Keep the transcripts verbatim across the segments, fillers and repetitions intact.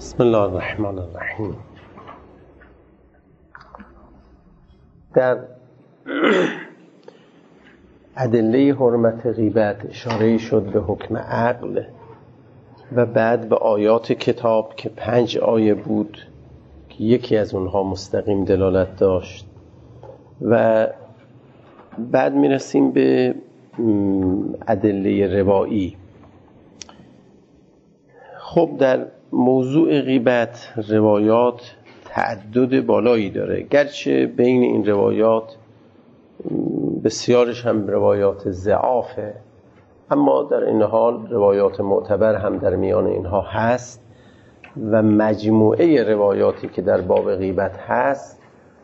بسم الله الرحمن الرحیم. در ادله حرمت غیبت اشاره شد به حکم عقل و بعد به آیات کتاب که پنج آیه بود که یکی از اونها مستقیم دلالت داشت و بعد میرسیم به ادله روایی. خب در موضوع غیبت روایات تعدد بالایی داره، گرچه بین این روایات بسیارش هم روایات ضعافه، اما در این حال روایات معتبر هم در میان اینها هست و مجموعه روایاتی که در باب غیبت هست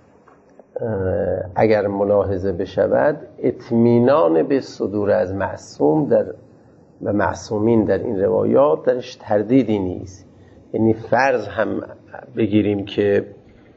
اگر ملاحظه بشود اطمینان به صدور از معصوم در و معصومین در این روایات درش تردیدی نیست. یعنی فرض هم بگیریم که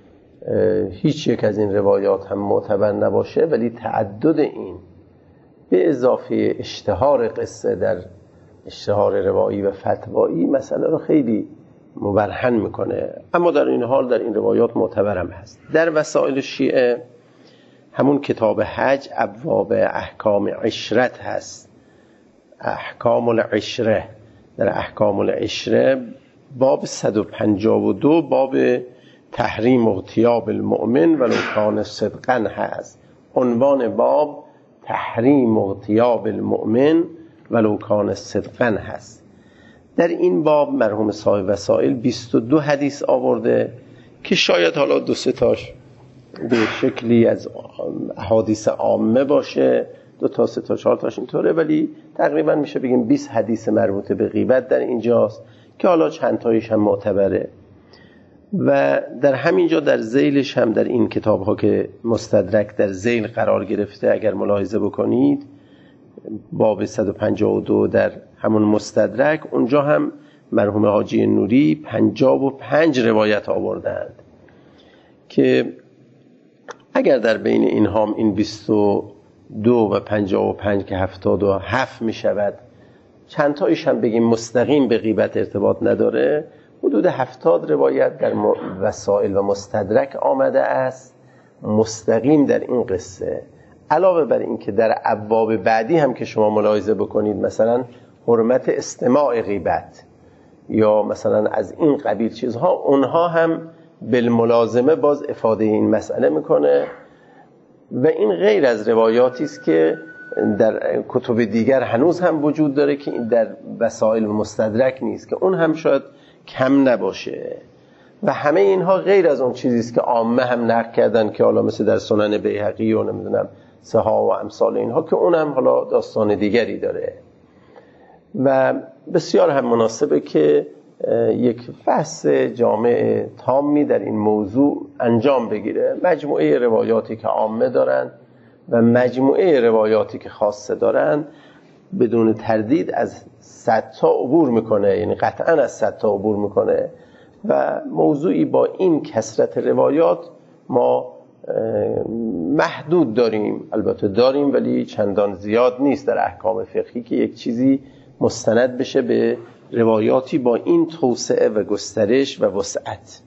هیچ یک از این روایات هم معتبر نباشه، ولی تعدد این به اضافه اشتهار قصه در اشتهار روایی و فتوایی مسئله رو خیلی مبرهن میکنه، اما در این حال در این روایات معتبر هم هست. در وسائل شیعه همون کتاب حج ابواب احکام عشرت هست، احکام العشره. در احکام العشره باب صد و پنجاه و دو باب تحریم اغتیاب المؤمن ولو کان صدقا هست. عنوان باب تحریم اغتیاب المؤمن ولو کان صدقا هست. در این باب مرحوم صاحب وسائل بیست و دو حدیث آورده که شاید حالا دو سه تاش به شکلی از احادیث عامه باشه، دو تا سه تا چهار تاش اینطوره، ولی تقریبا میشه بگیم بیست حدیث مربوط به غیبت در اینجاست که حالا چند تایش هم معتبره. و در همینجا در ذیلش هم در این کتاب ها که مستدرک در ذیل قرار گرفته اگر ملاحظه بکنید باب صد و پنجاه و دو در همون مستدرک، اونجا هم مرحوم حاجی نوری پنجاه و پنج روایت آوردند که اگر در بین اینها هم این بیست و دو و پنجاه و پنج که هفتاد و هفت می شود، چند تایش هم بگیم مستقیم به غیبت ارتباط نداره، حدود هفتاد روایت در وسائل و مستدرک آمده است مستقیم در این قصه. علاوه بر این که در ابواب بعدی هم که شما ملاحظه بکنید مثلا حرمت استماع غیبت یا مثلا از این قبیل چیزها، اونها هم بالملازمه باز افاده این مسئله میکنه و این غیر از روایاتی است که در کتب دیگر هنوز هم وجود داره که این در وسائل مستدرک نیست، که اون هم شاید کم نباشه. و همه اینها غیر از اون چیزی است که عامه هم نقل کردن که حالا مثل در سنن بیهقی و نمیدونم سها و امثال اینها، که اون هم حالا داستان دیگری داره و بسیار هم مناسبه که یک بحث جامع تامی در این موضوع انجام بگیره. مجموعه روایاتی که عامه دارن و مجموعه روایاتی که خاصه دارن بدون تردید از صد تا عبور میکنه، یعنی قطعا از صد تا عبور میکنه و موضوعی با این کثرت روایات ما محدود داریم، البته داریم ولی چندان زیاد نیست در احکام فقهی که یک چیزی مستند بشه به روایاتی با این توسعه و گسترش و وسعت.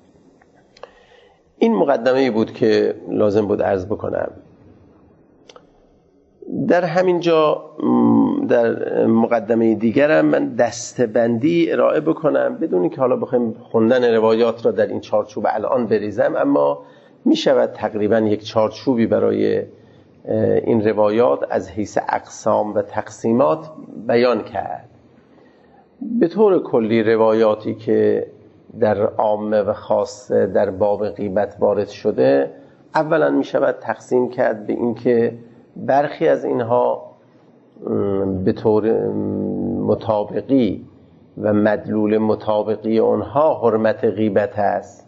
این مقدمه‌ای بود که لازم بود عرض بکنم. در همین جا در مقدمه دیگرم من دستبندی ارائه بکنم بدون که حالا بخوایم خوندن روایات را در این چارچوب الان بریزم، اما می شود تقریبا یک چارچوبی برای این روایات از حیث اقسام و تقسیمات بیان کرد. به طور کلی روایاتی که در عامه و خاصه در باب غیبت وارد شده اولا می شود تقسیم کرد به این که برخی از اینها به طور مطابقی و مدلول مطابقی اونها حرمت غیبت است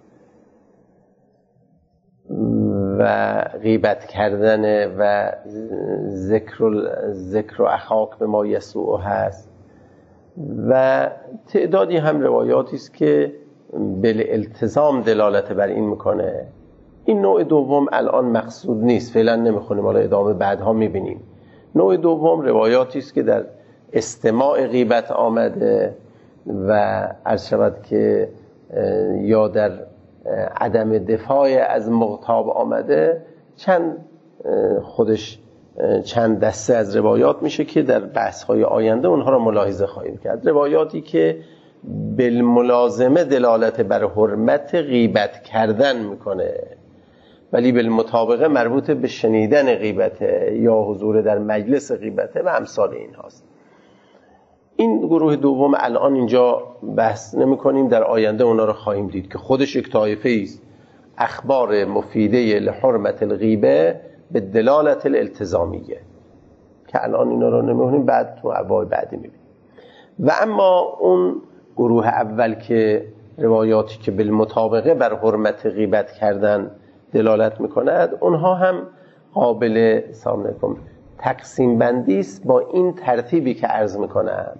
و غیبت کردن و ذکر ذکر اخاک به ما یسوع هست، و تعدادی هم روایاتی است که بالالتزام دلالت بر این میکنه. این نوع دوم الان مقصود نیست، فعلا نمیخونیم، حالا ادامه بعدها میبینیم. نوع دوم روایاتی است که در استماع غیبت آمده و عرض شود که یا در عدم دفاع از مغتاب آمده، چند خودش چند دسته از روایات میشه که در بحث‌های آینده اونها را ملاحظه خواهیم کرد. روایاتی که بالملازمه دلالت بر حرمت غیبت کردن میکنه ولی بالمطابقه مربوط به شنیدن غیبته یا حضور در مجلس غیبته و امثال این هاست. این گروه دوم الان اینجا بحث نمی کنیم، در آینده اونا رو خواهیم دید که خودش یک طایفه است اخبار مفیده لحرمت الغیبه به دلالت الالتزامیه که الان اینا رو نمی‌خونیم، بعد تو ابواب بعدی می‌بینیم. و اما اون گروه اول که روایاتی که بالمطابقه بر حرمت غیبت کردن دلالت می‌کند، اونها هم قابل سلام علیکم تقسیم بندی است با این ترتیبی که عرض می‌کنم.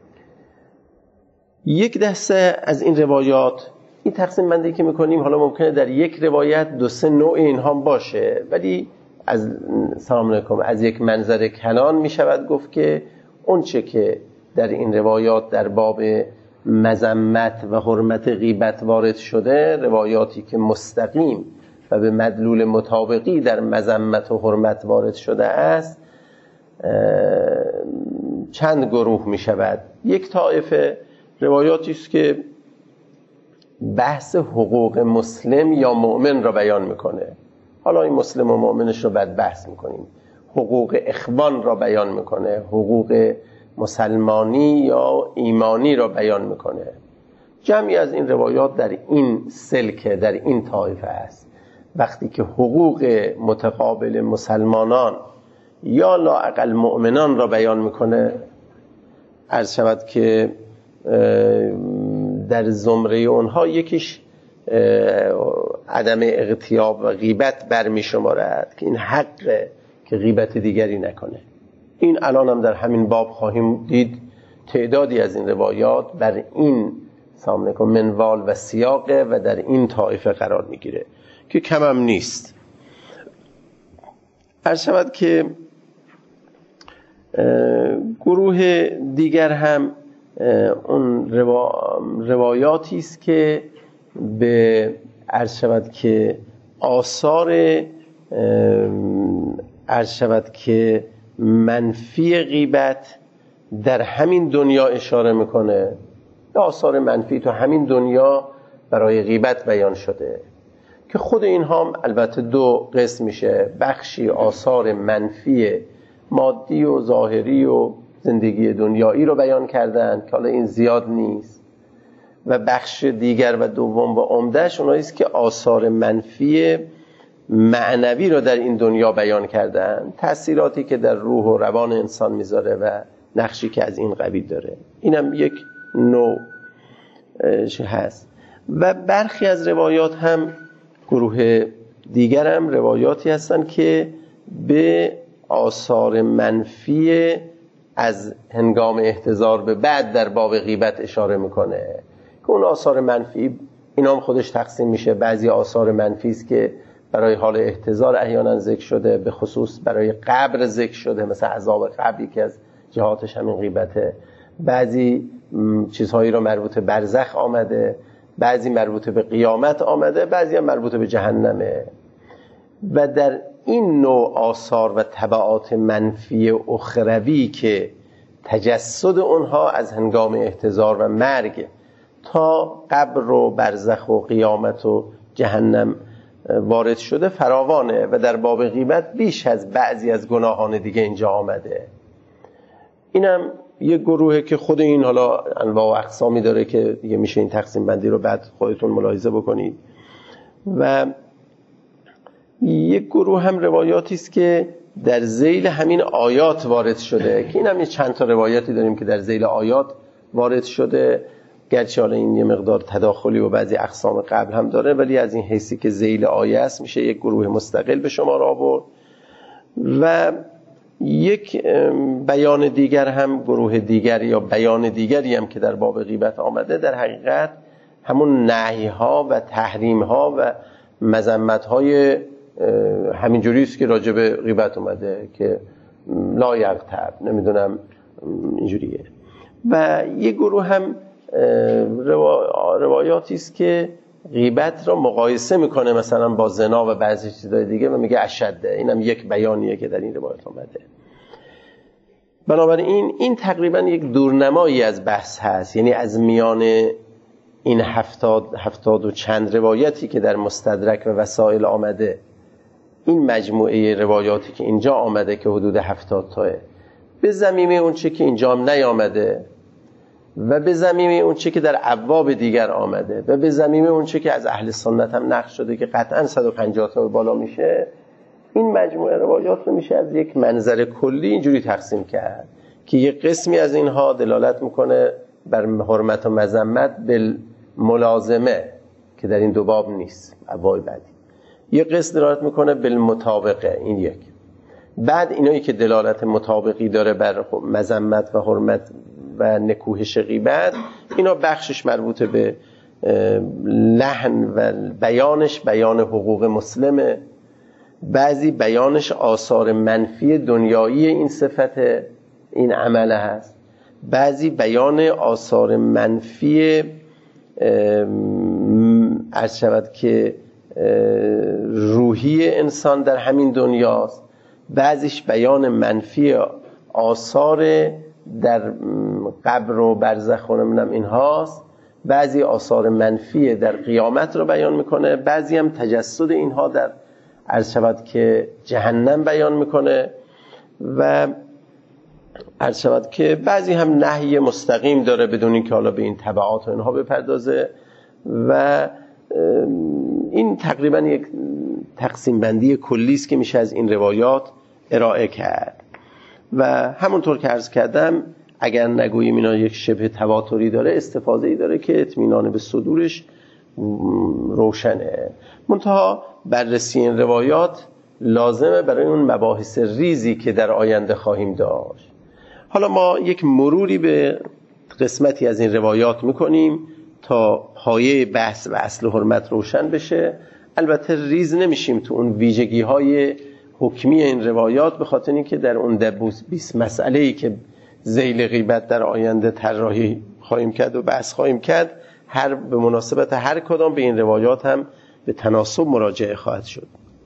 یک دسته از این روایات، این تقسیم بندی که می‌کنیم حالا ممکنه در یک روایت دو سه نوع اینها باشه، ولی از سلام علیکم از یک منظر کلان می‌شود گفت که اون چه که در این روایات در باب مذمت و حرمت غیبت وارد شده، روایاتی که مستقیم و به مدلول مطابقی در مذمت و حرمت وارد شده است، چند گروه می شود. یک طایفه روایاتی است که بحث حقوق مسلم یا مؤمن را بیان میکنه. حالا این مسلم و مؤمنش رو بعد بحث میکنیم. حقوق اخوان را بیان میکنه، حقوق مسلمانی یا ایمانی را بیان میکنه. جمعی از این روایات در این سلک، در این طایفه است. وقتی که حقوق متقابل مسلمانان یا لااقل مؤمنان را بیان میکنه، عرض شود که در زمره اونها یکیش عدم اغتیاب و غیبت برمی شمارد که این حقه که غیبت دیگری نکنه. این الان هم در همین باب خواهیم دید تعدادی از این روایات بر این سامنے کن منوال و سیاقه و در این طایفه قرار میگیره که کم هم نیست. عرض شود که گروه دیگر هم اون روا... روایاتی است که به عرض شود که آثار عرض شود که منفی غیبت در همین دنیا اشاره میکنه. آثار منفی تو همین دنیا برای غیبت بیان شده که خود اینها هم البته دو قسم میشه. بخشی آثار منفی مادی و ظاهری و زندگی دنیایی رو بیان کردن که حالا این زیاد نیست، و بخش دیگر و دوم و عمدهش اونایی است که آثار منفی معنوی رو در این دنیا بیان کردن، تأثیراتی که در روح و روان انسان میذاره و نقشی که از این قبیل داره. اینم یک نوع هست. و برخی از روایات هم گروه دیگر هم روایاتی هستن که به آثار منفی از هنگام احتضار به بعد در باب غیبت اشاره میکنه که اون آثار منفی اینا هم خودش تقسیم میشه. بعضی آثار منفی است که برای حال احتضار احیانا ذکر شده، به خصوص برای قبر ذکر شده، مثل عذاب قبری که از جهاتش همین غیبته. بعضی چیزهایی رو مربوط به برزخ آمده، بعضی مربوط به قیامت آمده، بعضی هم مربوط به جهنمه. و در این نوع آثار و تبعات منفی اخروی که تجسد اونها از هنگام احتضار و مرگ تا قبر و برزخ و قیامت و جهنم وارد شده فراوانه و در باب غیبت بیش از بعضی از گناهان دیگه اینجا آمده. اینم یک گروهه که خود این حالا انواع و اقسامی داره که دیگه میشه این تقسیم بندی رو بعد خودتون ملاحظه بکنید. و یک گروه هم روایاتی است که در ذیل همین آیات وارد شده که این هم یه چند تا روایاتی داریم که در ذیل آیات وارد شده، گرچه حالا این یه مقدار تداخلی و بعضی اقسام قبل هم داره، ولی از این حیثی که ذیل آیه است میشه یک گروه مستقل به شمار آورد. و یک بیان دیگر هم گروه دیگر یا بیان دیگری هم که در باب غیبت آمده در حقیقت همون نهی ها و تحریم ها و مذمت های همین جوری است که راجع به غیبت اومده که لا یغتب، نمیدونم اینجوریه. و یک گروه هم روایاتی است که غیبت را مقایسه میکنه مثلا با زنا و بعضی چیزای دیگه و میگه اشده. اینم یک بیانیه که در این روایات آمده. بنابراین این تقریبا یک دورنمایی از بحث هست، یعنی از میان این هفتاد, هفتاد و چند روایتی که در مستدرک و وسائل آمده، این مجموعه روایاتی که اینجا آمده که حدود هفتاد تاه، به ضمیمه اون چه که اینجا هم نیامده و به ضمیمه اون چه که در ابواب دیگر آمده و به ضمیمه اون چه که از اهل سنت هم نقل شده که قطعا صد و پنجاه تا بالا میشه، این مجموعه روایات رو میشه از یک منظر کلی اینجوری تقسیم کرد که یک قسمی از اینها دلالت میکنه بر حرمت و مذمت بالملازمه که در این دو باب نیست، ابواب بعدی. یک قسم دلالت میکنه بالمطابقه، این یک. بعد اینایی که دلالت مطابقی داره بر مذمت و حرمت و نکوهش غیبت، اینا بخشش مربوط به لحن و بیانش بیان حقوق مسلمه، بعضی بیانش آثار منفی دنیایی این صفت این عمله هست، بعضی بیان آثار منفی عرض شود که روحی انسان در همین دنیاست، بعضیش بیان منفی آثار در قبر و برزخ و نمیدونم اینهاست، بعضی آثار منفی در قیامت رو بیان میکنه، بعضی هم تجسد اینها در عرض شود که جهنم بیان میکنه و عرض شود که بعضی هم نهی مستقیم داره بدون اینکه حالا به این تبعات و اینها بپردازه. و این تقریبا یک تقسیم بندی کلی است که میشه از این روایات ارائه کرد. و همونطور که عرض کردم اگر نگوییم اینا یک شبه تواتری داره، استفاده ای داره که اطمینان به صدورش روشنه. منتها بررسی این روایات لازمه برای اون مباحث ریزی که در آینده خواهیم داشت. حالا ما یک مروری به قسمتی از این روایات میکنیم تا پایه بحث و اصل حرمت روشن بشه. البته ریز نمیشیم تو اون ویژگی های حکمی این روایات، به خاطر اینکه در اون بیست مسئله‌ای که ذیل غیبت در آینده طراحی خواهیم کرد و بحث خواهیم کرد، هر به مناسبت هر کدام به این روایات هم به تناسب مراجعه خواهد شد.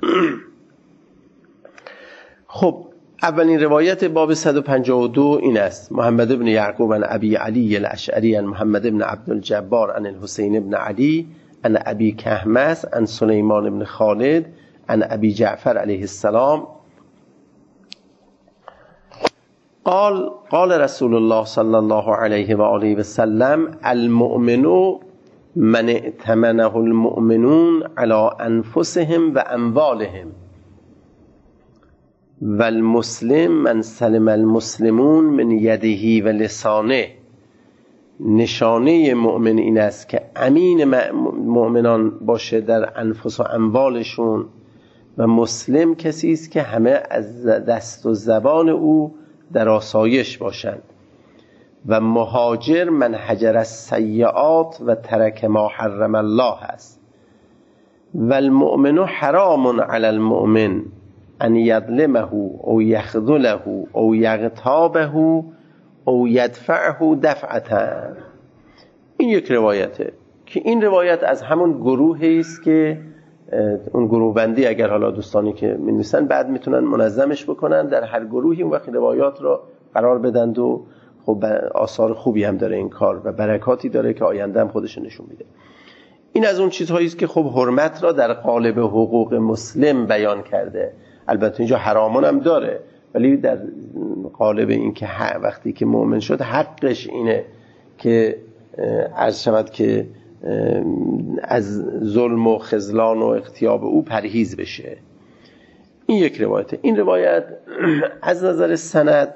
خب اولین روایت باب صد و پنجاه و دو این است: محمد بن یعقوب عن ابی علی الاشعری عن محمد بن عبدالجبار عن الحسین بن علی عن ابی کهمس عن سلیمان بن خالد عن ابی جعفر علیه السلام قال قال رسول الله صلی الله علیه و آله و سلم: المؤمن من ائتمنه المؤمنون على انفسهم و اموالهم و المسلم من سلم المسلمون من یده و لسانه. نشانه مؤمن این است که امین مؤمنان باشه در انفس و اموالشون، و مسلم کسی است که همه از دست و زبان او در آسایش باشند، و مهاجر من هجر السیئات و ترک ما حرم الله است. و المؤمن حرام علی المؤمن ان یظلمه او یخذله او یغتابه او یدفعه دفعتا. این یک روایته که این روایت از همون گروهی است که اون گروه بندی اگر حالا دوستانی که می‌نویسن بعد میتونن منظمش بکنن، در هر گروهی اون وقت روایات رو قرار بدن و خب آثار خوبی هم داره این کار و برکاتی داره که آینده هم خودش نشون میده. این از اون چیزهایی است که خب حرمت را در قالب حقوق مسلم بیان کرده. البته اینجا حرامان هم داره، ولی در قالب این که وقتی که مؤمن شد حقش اینه که عرض شود که از ظلم و خذلان و اغتیاب او پرهیز بشه. این یک روایته. این روایت از نظر سند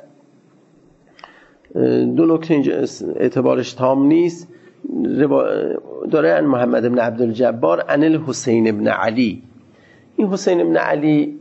دو نکته اینجا اعتبارش تام نیست. داره عن محمد بن عبدالجبار عن الحسین بن علی. این حسین بن علی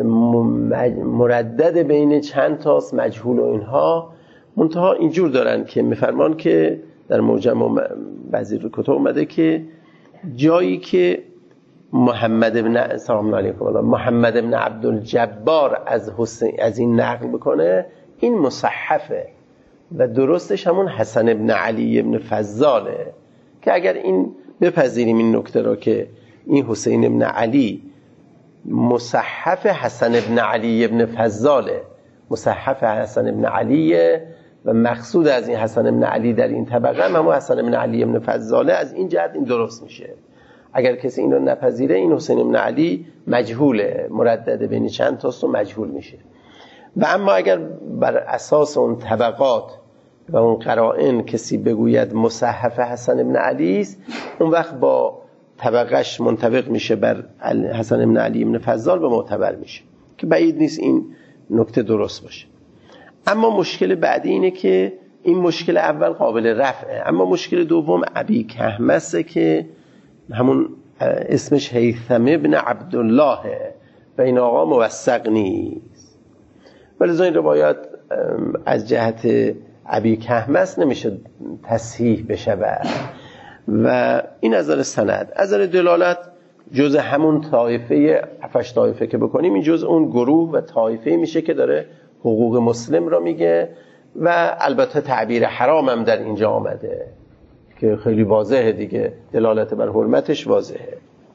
مردد بین چند تاست، مجهول و اینها، منتها اینجور دارن که میفرمان که در موجم و بعضی کتب اومده که جایی که محمد بن سلام علیکم محمد بن عبدالجبار از حسین از این نقل بکنه، این مصحفه، و درستش همون حسن ابن علی ابن فضاله که اگر این بپذیریم این نکته را که این حسین ابن علی مصحف حسن ابن علی ابن فضاله، مصحف حسن ابن علیه و مقصود از این حسن ابن علی در این طبقه هم همون حسن ابن علی ابن فضاله، از این جهت این درست میشه. اگر کسی این رو نپذیره این حسین ابن علی مجهوله، مردد بین چند تاست و مجهول میشه. و اما اگر بر اساس اون طبقات و اون قرائن کسی بگوید مصحف حسن ابن علی است، اون وقت با طبقش منطبق میشه بر حسن ابن علی ابن فضال و معتبر میشه که بعید نیست این نکته درست باشه. اما مشکل بعدی اینه که این مشکل اول قابل رفعه، اما مشکل دوم ابی کهمسه که همون اسمش هیثم ابن عبدالله و این آقا موثق نیست. ولی این روایات از جهت ابی کهمس نمیشه تصحیح بشه و این از نظر سند. از نظر دلالت جز همون طایفه هفتش طایفه که بکنیم، این جز اون گروه و طایفه میشه که داره حقوق مسلم را میگه و البته تعبیر حرام هم در اینجا آمده که خیلی واضحه دیگه، دلالت بر حرمتش واضحه.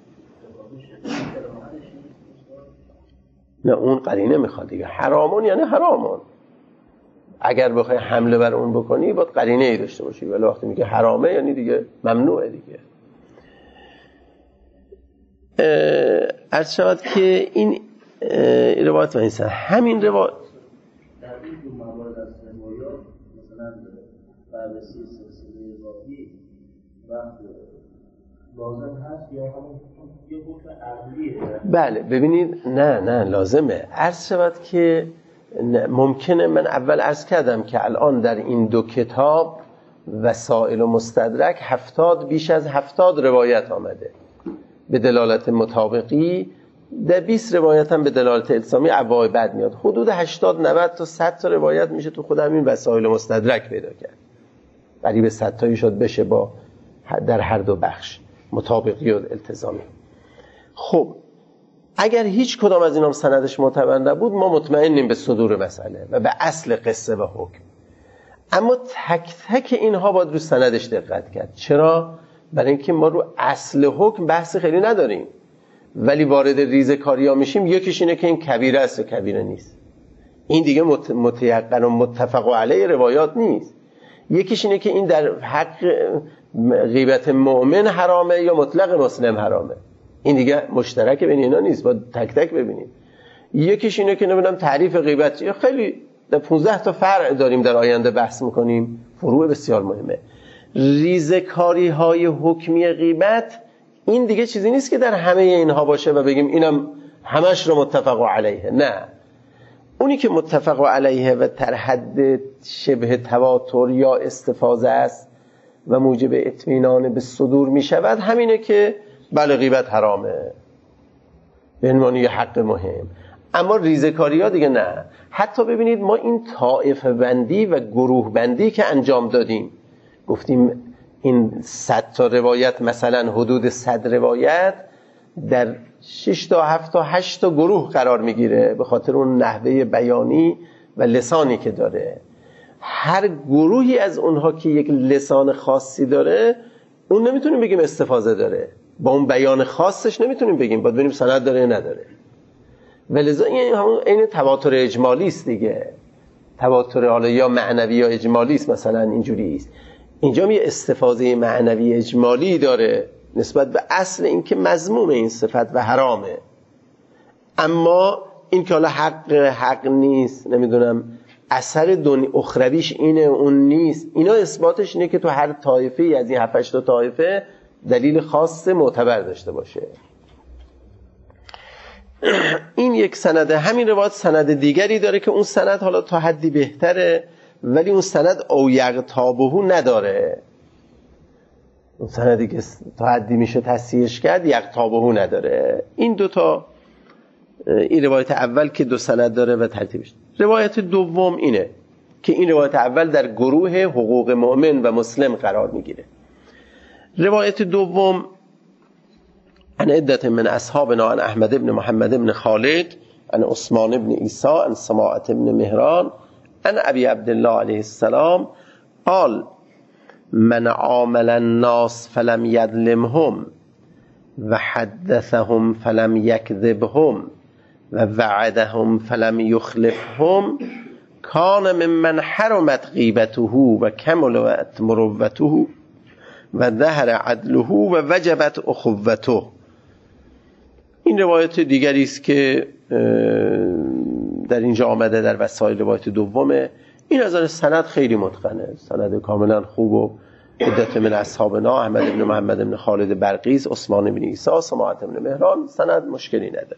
نه اون قرینه میخواد دیگه، حرامون یعنی حرامون، اگر بخوای حمله بر اون بکنی باید قرینه ای داشته باشی، ولی وقتی میگه حرامه یعنی دیگه ممنوعه دیگه. عرض شود که این روایت و اینسان همین روایت در این دو موارد از روایات مثلا بررسی سلسله اضافی وقت لازم هست یا همون یه حکم عقلیه؟ بله ببینید، نه نه لازمه. عرض شود که ممکنه، من اول عرض کردم که الان در این دو کتاب وسائل و مستدرک هفتاد بیش از هفتاد روایت آمده به دلالت مطابقی، در بیست روایت هم به دلالت الزامی عوای بد میاد، حدود هشتاد نود تا صد تا روایت میشه تو خود همین وسائل و مستدرک پیدا کرد، قریب صد تایی شد بشه با در هر دو بخش مطابقی و التزامی. خب اگر هیچ کدام از اینام سندش معتبر نبود ما مطمئنیم به صدور مسئله و به اصل قصه و حکم، اما تک تک اینها باید رو سندش دقت کرد. چرا؟ برای اینکه ما رو اصل حکم بحث خیلی نداریم، ولی وارد ریزکاری ها میشیم. یکیش اینه که این کبیره است و کبیره نیست، این دیگه متیقن و متفق علیه روایات نیست. یکیش اینه که این در حق غیبت مؤمن حرامه یا مطلق مسلم حرامه، این دیگه مشترک بین اینا نیست، باید تک تک ببینیم. یکیش اینه که نمیدونم تعریف غیبت، خیلی در پانزده تا فرع داریم در آینده بحث میکنیم، فروع بسیار مهمه. ریزکاری های حکمی غیبت این دیگه چیزی نیست که در همه اینها باشه و بگیم اینم همش رو متفق علیه، نه. اونی که متفق علیه و در حد شبه تواتر یا استفاضه است و موجب اطمینان به صدور می شود، همینه که بله غیبت حرامه به عنوان یه حق مهم. اما ریزکاری ها دیگه نه. حتی ببینید ما این طائفه بندی و گروه بندی که انجام دادیم، گفتیم این صد تا روایت مثلا حدود صد روایت در شش تا هفت تا هشت تا گروه قرار میگیره به خاطر اون نحوه بیانی و لسانی که داره. هر گروهی از اونها که یک لسان خاصی داره، اون نمیتونیم بگیم استفاضه داره، با اون بیان خاصش نمیتونیم بگیم، باید ببینیم سند داره یا نداره. ولذا این همون عین تواتر اجمالی است دیگه، تواتر حالا یا معنوی یا اجمالی است، مثلا اینجوری است. اینجا یه استفاضه معنوی اجمالی داره نسبت به اصل این که مذموم این صفت و حرامه، اما این که حالا حق حق نیست، نمیدونم اثر دنیا اخرویش اینه اون نیست، اینا اثباتش اینه که تو هر طایفه ای از این هفت هشت تا طایفه دلیل خاص معتبر داشته باشه. این یک سنده. همین روایت سند دیگری داره که اون سند حالا تا حدی بهتره، ولی اون سند او یغتابه نداره. اون سندی که تا حدی میشه تصحیحش کرد یغتابه نداره. این دوتا، این روایت اول که دو سند داره و ترتیبش. روایت دوم اینه که این روایت اول در گروه حقوق مؤمن و مسلم قرار میگیره. روایت دوم عن عدة من اصحابنا عن احمد بن محمد بن خالد عن عثمان بن عیسی عن سماعة بن مهران ان ابی عبدالله علیه السلام قال من عامل الناس فلم یظلمهم و حدثهم فلم یکذبهم و وعدهم فلم یخلفهم کان ممن حرمت غیبته و کملت مروته و ظهر عدله و وجبت اخوته. این روایت دیگری است که در اینجا آمده در وسائل روایت دومه. این از نظر سند خیلی متقنه، سند کاملا خوب و عدت من اصحابنا احمد بن محمد بن خالد برقیس، عثمان بن عیسی، سماعت بن مهران، سند مشکلی نداره.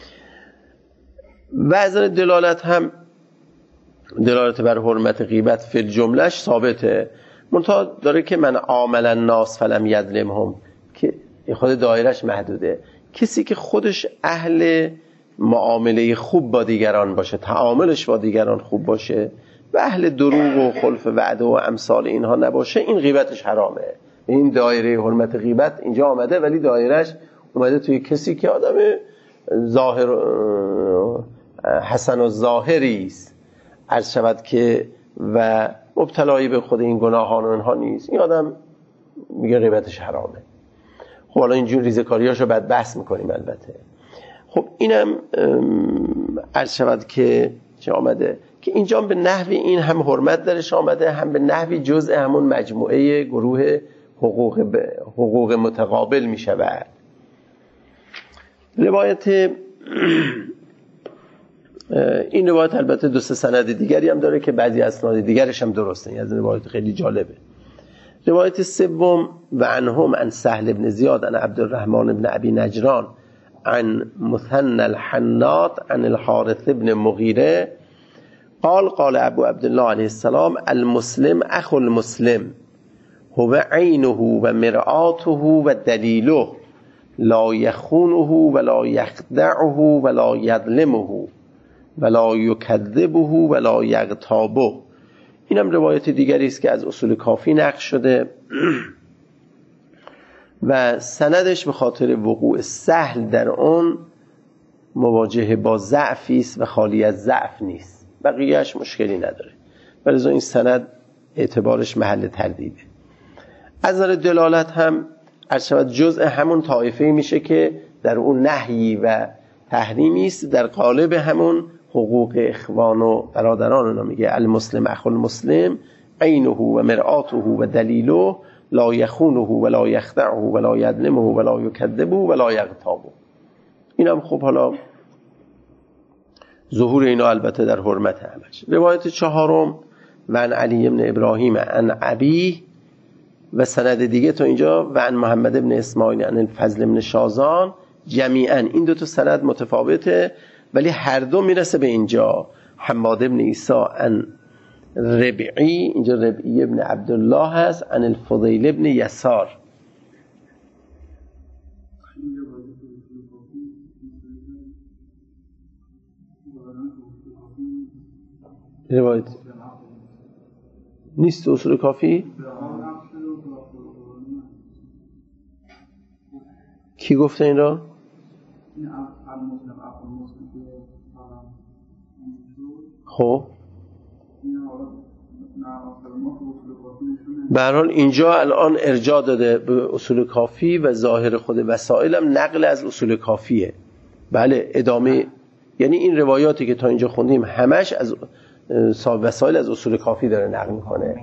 و از نظر دلالت هم دلالت بر حرمت غیبت فی الجملهش ثابته، منتها داره که من عامل الناس فلم یظلمهم که خود دایرش محدوده. کسی که خودش اهل معامله خوب با دیگران باشه، تعاملش با دیگران خوب باشه و اهل دروغ و خلف وعده و امثال اینها نباشه، این غیبتش حرامه. این دایره حرمت غیبت اینجا آمده، ولی دایرش اومده توی کسی که آدم ظاهر حسن و ظاهری است، عرض شود که و مبتلایی به خود این گناهان و اینها نیست، این آدم میگه غیبتش حرامه. خب حالا اینجور ریزکاریاشو بعد بحث میکنیم البته. خب اینم عرض شود که چه آمده که اینجا به نحوی این هم حرمت درش آمده، هم به نحوی جزء همون مجموعه گروه حقوق حقوق متقابل می شود. روایت این روایت البته دو سه سند دیگری هم داره که بعضی اسناد دیگرش هم درسته، این از روایت خیلی جالبه. روایت سوم و عنهم عن سهل بن زیاد عن عبدالرحمن بن ابی نجران عن مثنى الحناط عن الحارث بن مغیره قال قال ابو عبدالله علیه السلام المسلم اخو المسلم هو عینه و مرآته و دلیله لا یخونه ولا یخدعه ولا یظلمه ولا یکذبه ولا یغتابه. اینم روایت دیگری است که از اصول کافی نقل شده و سندش به خاطر وقوع سهل در اون مواجهه با ضعفی است و خالی از ضعف نیست، بقیه‌اش مشکلی نداره، ولی این سند اعتبارش محل تردیده. از نظر دلالت هم ارشد جزء همون طایفه میشه که در اون نهی و تحریمی است، در قالب همون حقوق اخوان و برادران اونا میگه المسلم اخو المسلم عینه و مرآته و دلیله لا یخونه ولا یخدعه ولا یظلمه ولا یکذبه ولا یغتابه. اینم خب حالا ظهور اینا البته در حرمت همش. روایت چهارم و عن علی بن ابراهیم عن ابی و سند دیگه تا اینجا و عن محمد بن اسماعیل عن الفضل بن شازان جمیعا. این دو تا سند متفاوته ولی هر دو میرسه به اینجا. حماد بن عیسی عن ربعی، اینجا ربعی ابن عبدالله هست، عن الفضیل ابن یسار. روایت نیست اصول کافی؟ کی گفته این را؟ خب به هر حال اینجا الان ارجاع داده به اصول کافی و ظاهر خود وسائل هم نقل از اصول کافیه. بله ادامه، یعنی این روایاتی که تا اینجا خوندیم همش از وسائل از اصول کافی داره نقل میکنه.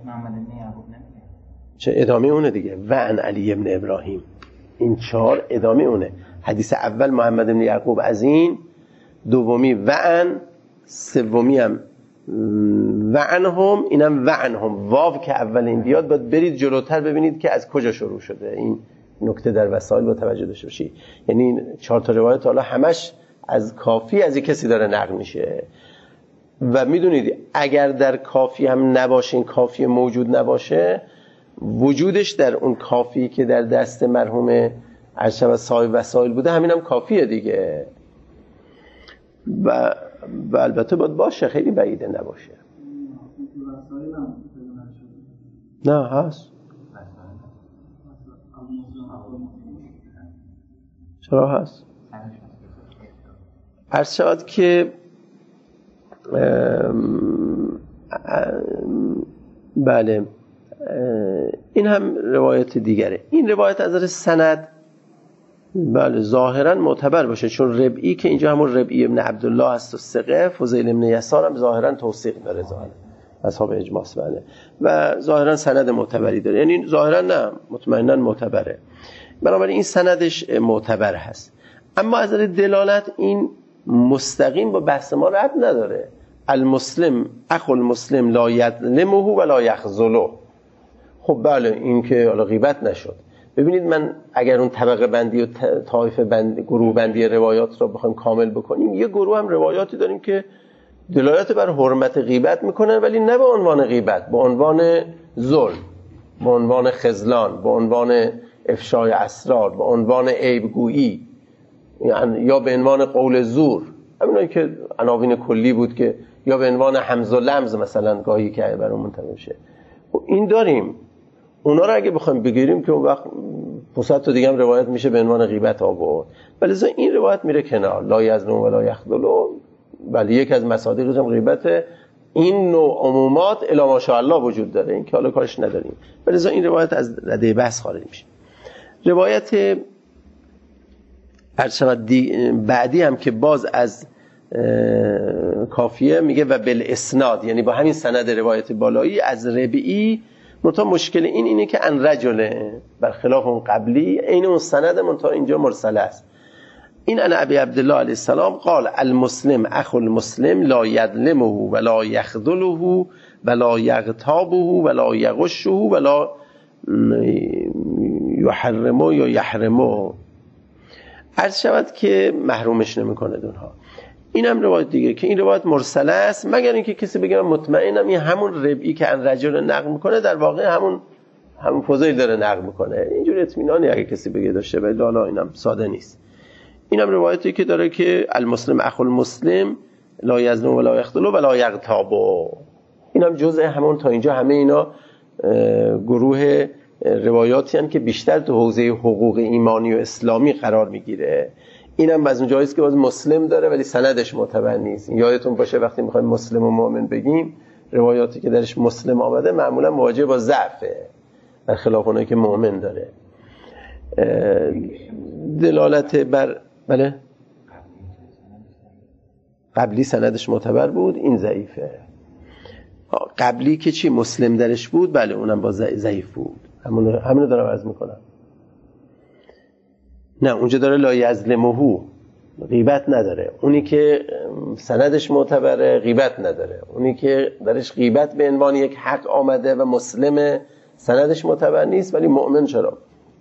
چه ادامه اونه دیگه. و عن علی بن ابراهیم، این چهار ادامه اونه. حدیث اول محمد بن یعقوب از این، دومی و عن، سومی هم و عنهم، اینم و عنهم. واو که اول این بیاد باید برید جلوتر ببینید که از کجا شروع شده. این نکته در وسائل با توجه داشته باشید. یعنی این چهار تا روایت حالا همش از کافی از یک کسی داره نقل میشه و میدونید اگر در کافی هم نباشه، این کافی موجود نباشه، وجودش در اون کافی که در دست مرحوم ارشد و صاحب وسائل بوده همین هم کافیه دیگه. و و البته باید باشه، خیلی بعیده نباشه. نه هست. چرا هست؟ عرض شود که بله این هم روایت دیگره. این روایت از نظر سند بله ظاهرا معتبر باشه، چون ربعی که اینجا همون ربعی ابن عبدالله هست و ثقه، فضیل ابن یسار هم ظاهرا توثیق داره، ظاهرا اصحاب اجماع بله و ظاهرا سند معتبری داره، یعنی ظاهرا نه مطمئنا معتبره، بنابراین این سندش معتبر هست. اما از نظر دلالت این مستقیم با بحث ما ربط نداره. المسلم اخو المسلم لا یظلمه و لا یخذله. خب بله این که حالا غیبت نشد. ببینید من اگر اون طبقه بندی و طایفه بندی گروه بندی روایات رو بخوایم کامل بکنیم، یه گروه هم روایاتی داریم که دلالت بر حرمت غیبت میکنن ولی نه به عنوان غیبت، به عنوان ظلم، به عنوان خذلان، به عنوان افشای اسرار، به عنوان عیبگویی، یعنی یا به عنوان قول زور، همینایی که عناوین کلی بود که یا به عنوان همز و لمز مثلا گاهی که برامون منتقل میشه. این داریم. اونا رو اگه بخوایم بگیریم که اون وقت پوسط تو دیگه هم روایت میشه به عنوان غیبت آورد، ولی ازا این روایت میره کنار. لا یظلم و لا یخذل، ولی یک از مصادیقش هم غیبت. این نوع عمومات الی ماشاءالله وجود داره، این که حالا کارش نداریم، ولی ازا این روایت از رده بحث خارج میشه. روایت بعدی هم که باز از کافیه میگه و بالاسناد، یعنی با همین سند روایت بالایی از ربعی، منتها مشکل این اینه که ان رجله برخلاف اون قبلی این اون سند منتها اینجا مرسل است. این ان ابی عبدالله علیه السلام قال المسلم اخو المسلم لا یظلمه ولا یخذله ولا یغتابه ولا یغشه ولا یحرمه یا یحرمه، عرض شود که محرومش نمیکنه دونها. این هم روایت دیگه که این روایت مرسله است، مگر اینکه کسی بگه من مطمئنم این همون ربعی که ان رجل نقل میکنه در واقع همون همون فضیل داره نقل میکنه. اینجور اطمینانی اگه کسی بگه داشته، ولی لالا اینم ساده نیست. اینم روایتی که داره که المسلم اخو المسلم لا یظلم ولا یخذل ولا یغتاب. اینم جزء همون تا اینجا همه اینا گروه روایاتی هستند که بیشتر تو حوزه حقوق ایمانی و اسلامی قرار میگیره. اینم از اون جاییست که باز مسلم داره ولی سندش معتبر نیست. یادتون باشه وقتی میخوایم مسلم و مؤمن بگیم، روایاتی که درش مسلم آمده معمولا مواجه با ضعفه، برخلاف اونایی که مؤمن داره. دلالت بر بله قبلی سندش معتبر بود، این ضعیفه. قبلی که چی مسلم درش بود، بله اونم با ضعیف بود. همون همینو دارم عرض میکنم. نه اونجا داره لا یظلمه، غیبت نداره. اونی که سندش معتبره غیبت نداره. اونی که درش غیبت به عنوان یک حق آمده و مسلم سندش معتبر نیست ولی مؤمن چرا.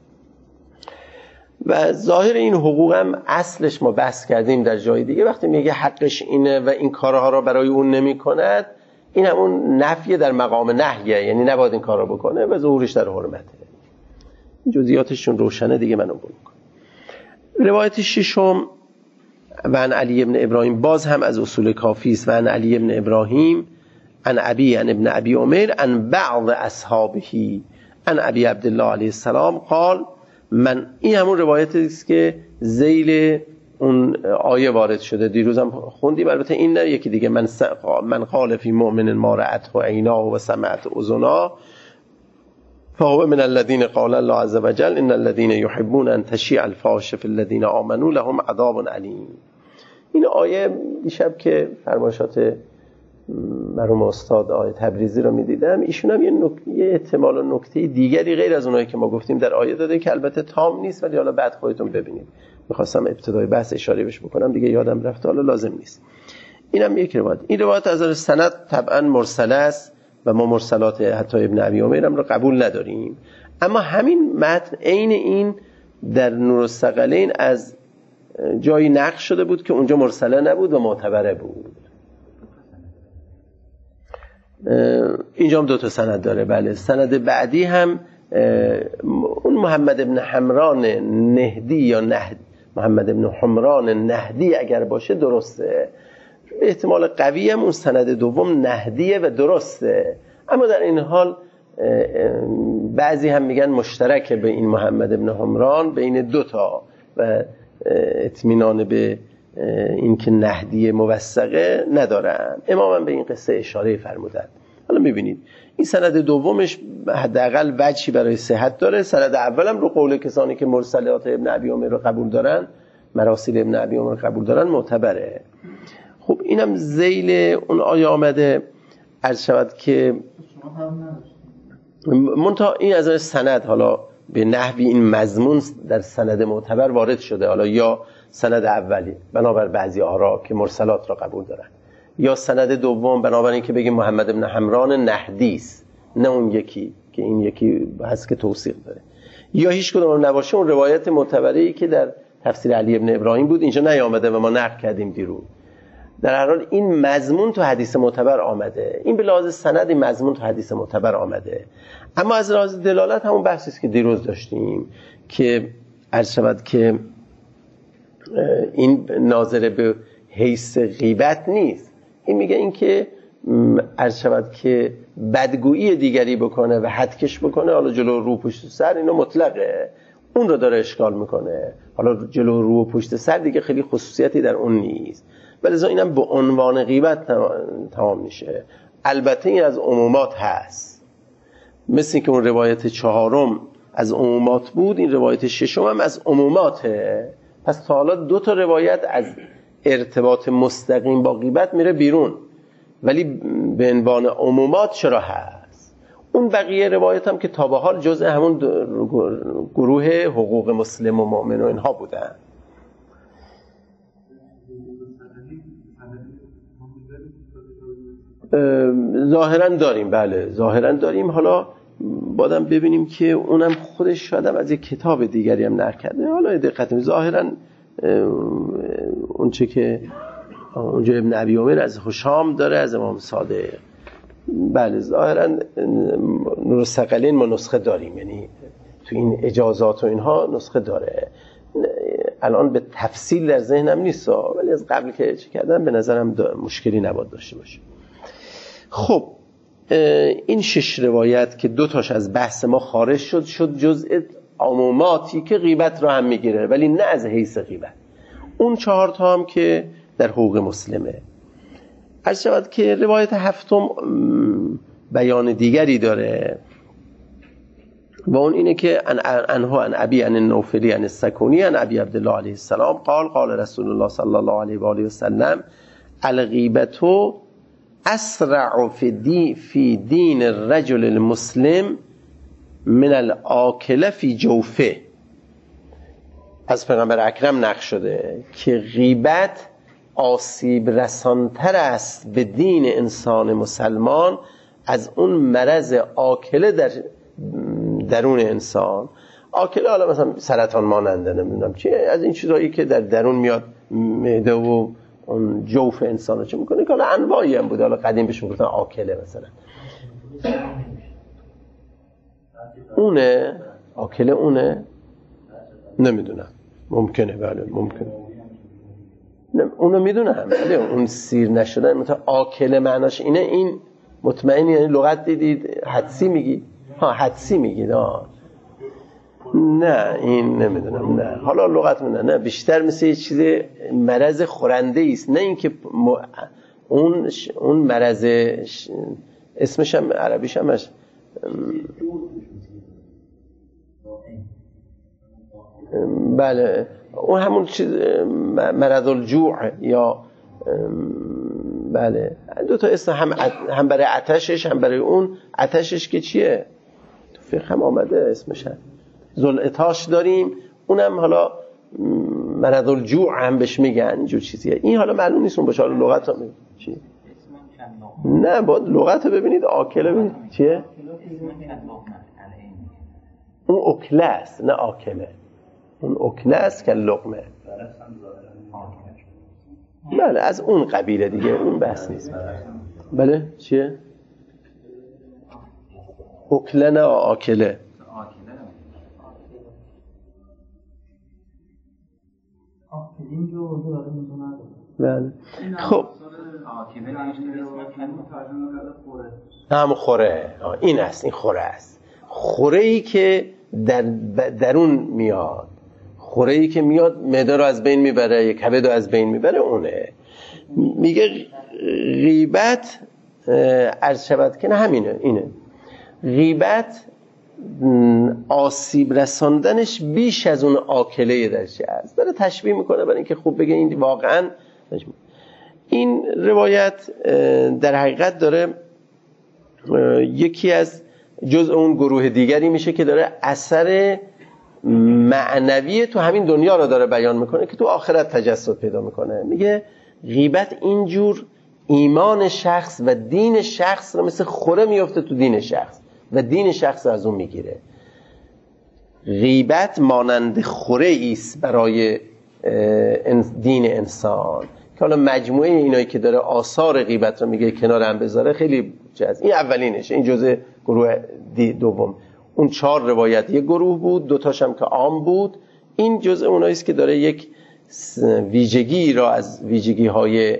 و ظاهر این حقوق هم اصلش ما بحث کردیم در جای دیگه، وقتی میگه حقش اینه و این کارها را برای اون نمی کند، این همون نفی در مقام نهیه، یعنی نباید این کار را بکنه و ظهورش در حرمته. این جزئیاتشون روشنه دیگه، من عبور میکنم. روایت ششم و عن علی ابن ابراهیم، باز هم از اصول کافی است. و عن علی ابن ابراهیم عن ابی عن ابن ابی عمر عن بعض اصحابه عن ابی عبدالله علیه السلام قال من، این همون روایتی است که ذیل اون آیه وارد شده، دیروز هم خوندیم. البته این نه، یکی دیگه، من من قال فی مؤمن ما رأته عیناه و سمعت اذناه فهو من الذين قال الله عز وجل ان الذين يحبون ان تشيع الفاحشه في الذين آمنوا لهم عذاب علیم. این آیه دیشب که فرمایشات مرحوم استاد آیه تبریزی رو می‌دیدم، ایشون هم یه, نک... یه احتمال و نکته دیگری غیر از اونایی که ما گفتیم در آیه داده که البته تام نیست، ولی حالا بعد خودتون ببینید. می‌خواستم ابتدای بحث اشاره بهش بکنم دیگه یادم رفت، حالا لازم نیست. اینم یک روایت. این روایت از نظر سند طبعا مرسل است و ما مرسلات حتی ابن ابی عمر هم رو قبول نداریم. اما همین متن عین این در نورالثقلین از جایی نقل شده بود که اونجا مرسله نبود و معتبره بود. اینجا هم دو تا سند داره. بله سند بعدی هم اون محمد ابن حمران نهدی یا نهد محمد ابن حمران نهدی اگر باشه درسته. احتمال قوی هم اون سند دوم نهدیه و درسته. اما در این حال بعضی هم میگن مشترک به این محمد ابن حمران بین دوتا و اطمینان به این که نهدی موثقه ندارن. امام هم به این قصه اشاره فرمودن. حالا میبینید این سند دومش حداقل وجهی برای صحت داره. سند اولم رو قول کسانی که مرسلات ابن ابی عمر رو قبول دارن، مراسیل ابن ابی عمر رو قبول دارن، معتبره. خب اینم ذیل اون آیه آمده. عرض شود که منتها این از این سند حالا به نحوی این مضمون در سند معتبر وارد شده، حالا یا سند اولی بنابر بعضی آرا که مرسلات را قبول دارن، یا سند دوم بنابر این که بگیم محمد ابن حمران نهدی است، نه اون یکی که این یکی هست که توثیق داره، یا هیچ کدوم نباشه اون روایت معتبری که در تفسیر علی ابن ابراهیم بود اینجا نیامده و ما نقل کردیم دیروز. در هر حال این مضمون تو حدیث معتبر آمده، این به لحاظ سند این مضمون تو حدیث معتبر آمده. اما از لحاظ دلالت همون بحثی است که دیروز داشتیم که عرض شود که این ناظر به حیث غیبت نیست، این میگه این که عرض شود که بدگویی دیگری بکنه و حدکش بکنه، حالا جلو رو پشت سر اینو مطلقه، اون رو داره اشکال میکنه. حالا جلو رو و پشت سر دیگه خیلی خصوصیتی در اون نیست، ولی اینم به عنوان غیبت تمام میشه. البته این از عمومات هست، مثل که اون روایت چهارم از عمومات بود، این روایت ششم هم از عموماته. پس تا حالا دو تا روایت از ارتباط مستقیم با غیبت میره بیرون، ولی به عنوان عمومات چرا هست؟ اون بقیه روایت هم که تا به حال جزء همون گروه حقوق مسلم و مؤمن و اینها بودن. ظاهرا داریم، بله ظاهرا داریم. حالا بادم ببینیم که اونم خودش شاید از یک کتاب دیگری هم نقل کرده. حالا دقت کنید ظاهرا اون چه که اونجا ابن ابی عمر از هشام داره از امام صادق، بله ظاهرا نور الثقلین ما نسخه داریم، یعنی تو این اجازات و اینها نسخه داره. الان به تفصیل در ذهنم نیست ولی از قبل که چه کردم به نظرم مشکلی نباید داشته باشه. خب این شش روایت که دو تاش از بحث ما خارج شد شد جزء عموماتی که غیبت رو هم میگیره ولی نه از حیث غیبت. اون چهار تا هم که در حقوق مسلمه. عرض شود که روایت هفتم بیان دیگری داره و اون اینه که انها ان ابی ان النوفلی ان السکونی ان ابی عبدالله علیه السلام قال قال رسول الله صلی الله علیه و آله و سلم الغیبت اسرع فی دین فی دین الرجل المسلم من الاکل فی جوفه. از پیغمبر اکرم نقل شده که غیبت آسیب رسانتر است به دین انسان مسلمان از اون مرض آکله در درون انسان. آکله حالا مثلا سرطان ماننده نمیدونم چی، از این چیزایی که در درون میاد معده و اون جوف انسان رو چه میکنه که حالا انواعی هم بوده، حالا قدیم بهش میگفتن آکله مثلا. اونه آکله اونه نمیدونم، ممکنه بله ممکنه اونو میدونم ولی اون سیر نشدن مثلا آکله معناش اینه، این مطمئنی یعنی لغت دیدید حدسی میگی؟ ها حدسی میگید ها نه این نمیدونم نه حالا لغت نه نه بیشتر مثل یه چیز مرض خورنده است، نه اینکه م... اون ش... اون مرض ش... اسمش هم عربیش همش بله اون همون چیز مرض الجوع یا بله دو تا اسم هم هم برای آتشش هم برای اون آتشش که چیه تو فقه هم آمده اسمش هم ذوالعطاش داریم، اونم حالا مرض الجوع هم بهش میگن اینجور چیزیه. این حالا معلوم نیست اون باشه، حالا لغت هم چی نه با لغت ببینید آکله ببینید چیه اون اکله است نه آکله، اون اکله است که لقمه بله از اون قبیله دیگه اون بحث نیست. بله چیه اکله نه آکله بله خب هم خوره این است، این خوره است، خوره ای که در درون میاد، خوره‌ای که میاد معده رو از بین میبره، یک کبد رو از بین میبره، اونه. میگه غیبت عرض شود که نه همینه، اینه غیبت آسیب رساندنش بیش از اون آکله درشه است. داره تشبیه میکنه برای اینکه خوب بگه این واقعا. این روایت در حقیقت داره یکی از جزء اون گروه دیگری میشه که داره اثر معنوی تو همین دنیا رو داره بیان میکنه که تو آخرت تجسد پیدا میکنه. میگه غیبت اینجور ایمان شخص و دین شخص رو مثل خوره میفته تو دین شخص و دین شخص از اون میگیره. غیبت مانند خوره ایست برای دین انسان که حالا مجموعه اینایی که داره آثار غیبت رو میگه کنار هم بذاره خیلی جز. این اولینش، این جزء گروه دوم. اون چهار روایت یک گروه بود، دوتاش هم که عام بود. این جزء اونایی است که داره یک ویژگی را از ویژگی های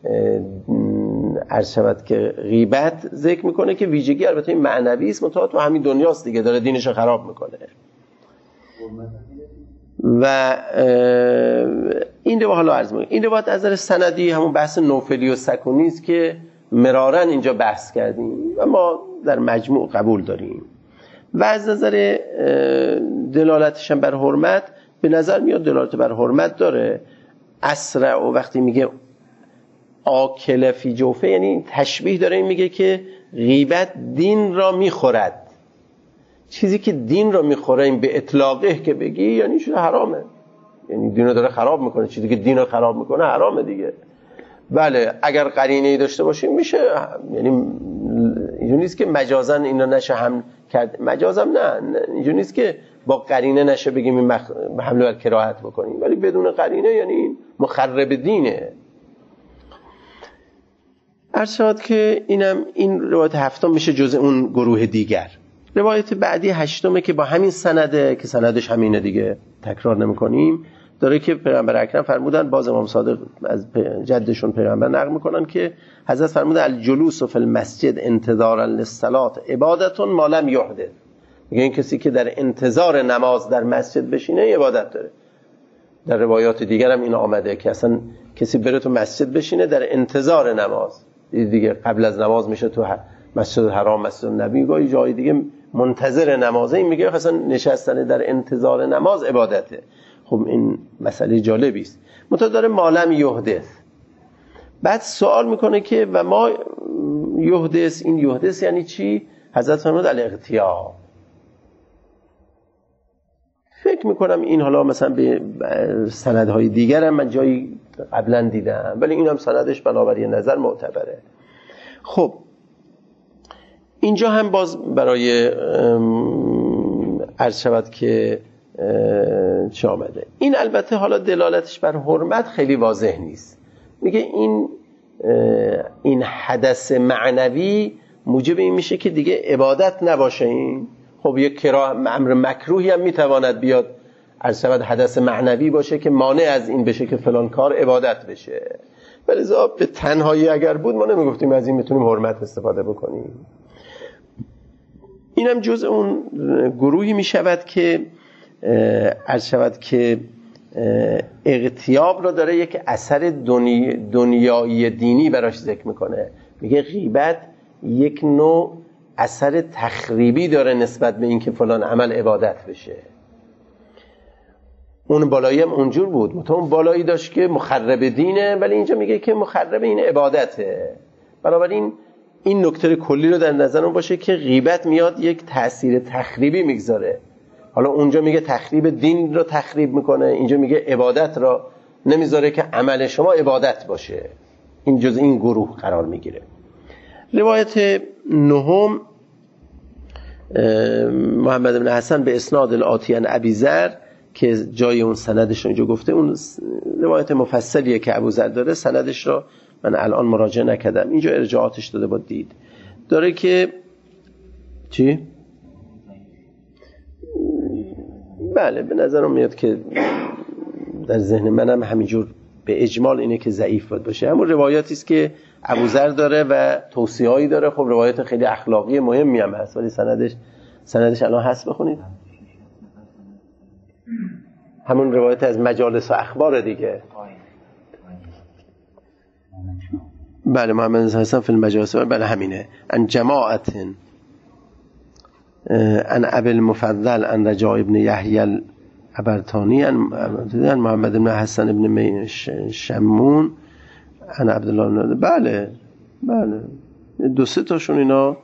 عرض شود که غیبت ذکر میکنه که ویژگی البته این معنوی است، منتها تو همین دنیاست دیگه، داره دینش رو خراب میکنه. و این روایت حالا عرض میکنه این روایت از نظر سندی همون بحث نوفلی و سکونی است که مرارا اینجا بحث کردیم و ما در مجموع قبول داریم. و از نظر دلالتش هم بر حرمت به نظر میاد دلالت بر حرمت داره. اسرع و وقتی میگه آکل فی جوفه یعنی تشبیه داره، این میگه که غیبت دین را میخورد. چیزی که دین را میخوره این به اطلاقه که بگی یعنی چیز حرامه، یعنی دین رو داره خراب میکنه. چیزی که دین رو خراب میکنه حرامه دیگه. بله اگر قرینه‌ای داشته باشیم میشه، یعنی اینجوری نیست که مجازاً اینا نشه هم کرد، مجازاً نه، اینجوری نیست که با قرینه نشه بگیم این مخ... حمله بر کراهت بکنیم، ولی بدون قرینه یعنی مخرب دینه. عرض شد که اینم این روایت هفتم میشه جزء اون گروه دیگر. روایت بعدی هشتمه که با همین سنده که سندش همینه دیگه، تکرار نمی‌کنیم، داره که پیغمبر اکرم فرمودن، باز امام صادق از جدشون پیغمبر نقل میکنن که حضرت فرمودن الجلوس فی المسجد انتظارا للصلاه عبادت ما لم یحدث. میگه این کسی که در انتظار نماز در مسجد بشینه عبادت داره. در روایات دیگر هم این آمده که اصلا کسی بره تو مسجد بشینه در انتظار نماز، دیگه قبل از نماز میشه تو مسجد حرام، مسجد نبی، گاهی جای دیگه منتظر نمازه، این میگه اصلا نشستن در انتظار نماز عبادته. خب این مسئله جالبی است. متأ داره مالم یحدث. بعد سوال میکنه که و ما یحدث، این یحدث یعنی چی؟ حضرت فرمود الاغتیاب. فکر میکنم این حالا مثلا به سندهای دیگر هم من جایی قبلا دیدم، ولی این هم سندش بنابراین نظر معتبره. خب اینجا هم باز برای عرض شود که چه آمده. این البته حالا دلالتش بر حرمت خیلی واضح نیست. میگه این این حدث معنوی موجب این میشه که دیگه عبادت نباشه. این خب یک کراه امر مکروهی هم میتواند بیاد عرض شود حدث معنوی باشه که مانع از این بشه که فلان کار عبادت بشه. ولی به تنهایی اگر بود ما نمیگفتیم از این میتونیم حرمت استفاده بکنیم. اینم جز اون گروهی میشود که عرض شود که اغتیاب رو داره یک اثر دنی... دنیایی دینی براش ذکر میکنه. میگه غیبت یک نوع اثر تخریبی داره نسبت به اینکه فلان عمل عبادت بشه. اون بالایی هم اونجور بود، متأ اون بالایی داشت که مخرب دینه، ولی اینجا میگه که مخرب این عبادته. بنابراین این نکته کلی رو در نظرم باشه که غیبت میاد یک تأثیر تخریبی میگذاره. حالا اونجا میگه تخریب دین رو تخریب میکنه، اینجا میگه عبادت رو نمیذاره که عمل شما عبادت باشه. این جز این گروه قرار میگیره. روایت نهم محمد بن حسن به اسناد الآتی عن ابی ذر که جای اون سندش رو اینجا گفته، اون روایت مفصلیه که ابوذر داره، سندش رو من الان مراجعه نکردم، اینجا ارجاعاتش داده با دید داره که چی؟ بله به نظرم میاد که در ذهن منم همینجور به اجمال اینه که ضعیف بود باشه. همون روایاتی است که ابوذر داره و توصیه‌ای داره. خب روایت خیلی اخلاقی مهمی هم هست، ولی سندش سندش الان هست، بخونید. همون روایت از مجالس و اخبار دیگه. بله محمد حسن فی المجالس، بله همینه. ان جماعت ان ابي المفضل ان رجاء ابن یحیی الابرتانی ان محمد بن حسن ابن شمون ان عبدالله. بله بله دو سه تاشون اینا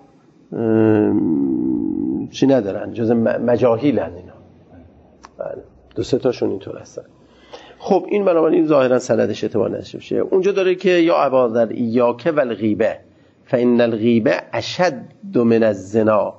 چی ندارن، جز مجاهیلن اینا. بله دو سه تاشون اینطور هستن. خب این بنابراین ظاهرا سندش اعتبار نشه. اونجا داره که یا ابا ایاک و الغیبه فان الغیبه اشد من الزنا.